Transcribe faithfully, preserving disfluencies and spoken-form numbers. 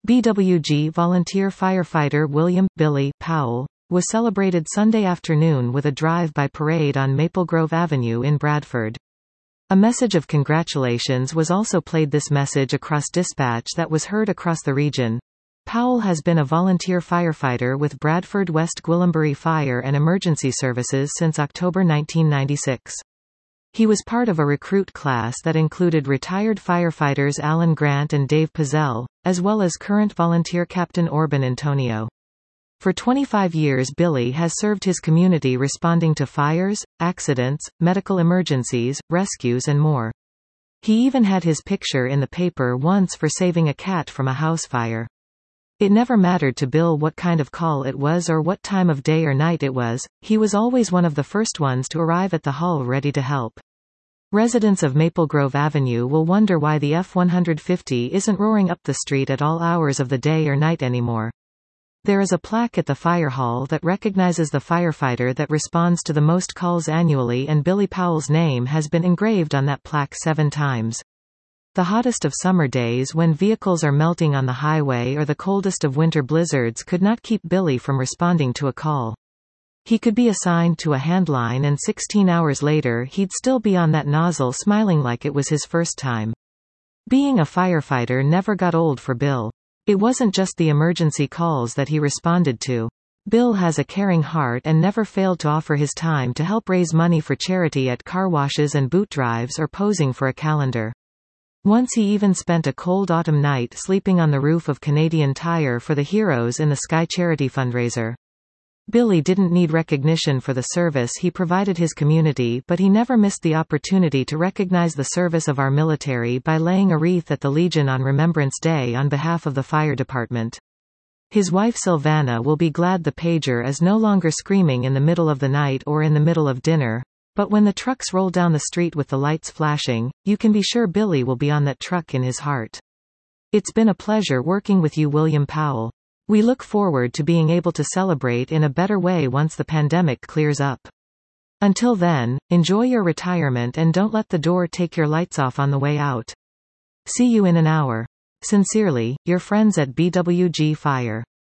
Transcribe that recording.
B W G volunteer firefighter William Billy Powell was celebrated Sunday afternoon with a drive-by parade on Maple Grove Avenue in Bradford. A message of congratulations was also played. This message across dispatch that was heard across the region. Powell has been a volunteer firefighter with Bradford West Gwillimbury Fire and Emergency Services since October nineteen ninety-six. He was part of a recruit class that included retired firefighters Alan Grant and Dave Pizzell, as well as current volunteer Captain Orban Antonio. For twenty-five years Billy has served his community responding to fires, accidents, medical emergencies, rescues and more. He even had his picture in the paper once for saving a cat from a house fire. It never mattered to Bill what kind of call it was or what time of day or night it was, he was always one of the first ones to arrive at the hall ready to help. Residents of Maple Grove Avenue will wonder why the F one fifty isn't roaring up the street at all hours of the day or night anymore. There is a plaque at the fire hall that recognizes the firefighter that responds to the most calls annually, and Billy Powell's name has been engraved on that plaque seven times. The hottest of summer days when vehicles are melting on the highway or the coldest of winter blizzards could not keep Billy from responding to a call. He could be assigned to a handline and sixteen hours later he'd still be on that nozzle smiling like it was his first time. Being a firefighter never got old for Bill. It wasn't just the emergency calls that he responded to. Bill has a caring heart and never failed to offer his time to help raise money for charity at car washes and boot drives or posing for a calendar. Once he even spent a cold autumn night sleeping on the roof of Canadian Tire for the Heroes in the Sky charity fundraiser. Billy didn't need recognition for the service he provided his community, but he never missed the opportunity to recognize the service of our military by laying a wreath at the Legion on Remembrance Day on behalf of the fire department. His wife Sylvana will be glad the pager is no longer screaming in the middle of the night or in the middle of dinner. But when the trucks roll down the street with the lights flashing, you can be sure Billy will be on that truck in his heart. It's been a pleasure working with you, William Powell. We look forward to being able to celebrate in a better way once the pandemic clears up. Until then, enjoy your retirement and don't let the door take your lights off on the way out. See you in an hour. Sincerely, your friends at B W G Fire.